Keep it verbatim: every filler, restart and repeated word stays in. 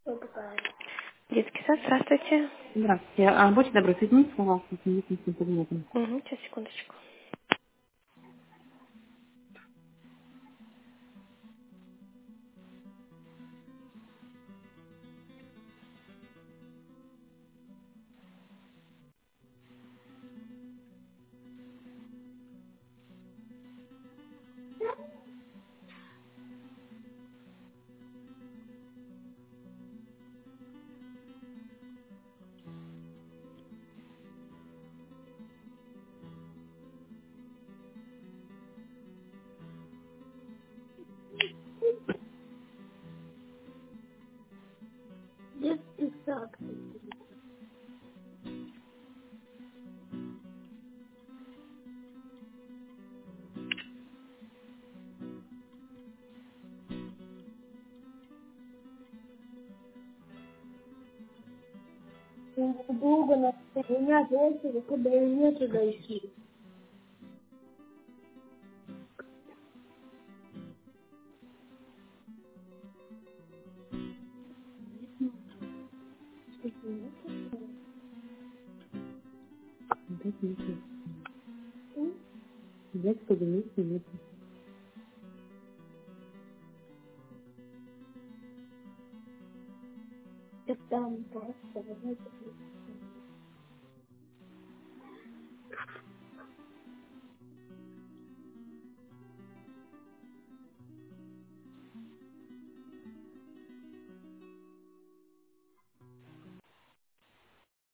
Детский сад, здравствуйте. Здравствуйте. А, будьте добры, соедините, пожалуйста, с медицинским кабинетом. Угу, сейчас, секундочку. Детский сад. Долго надо соединять очередь, куда и нету дойти. Дайте мне взять в кабинете нет. И там просто, знаете,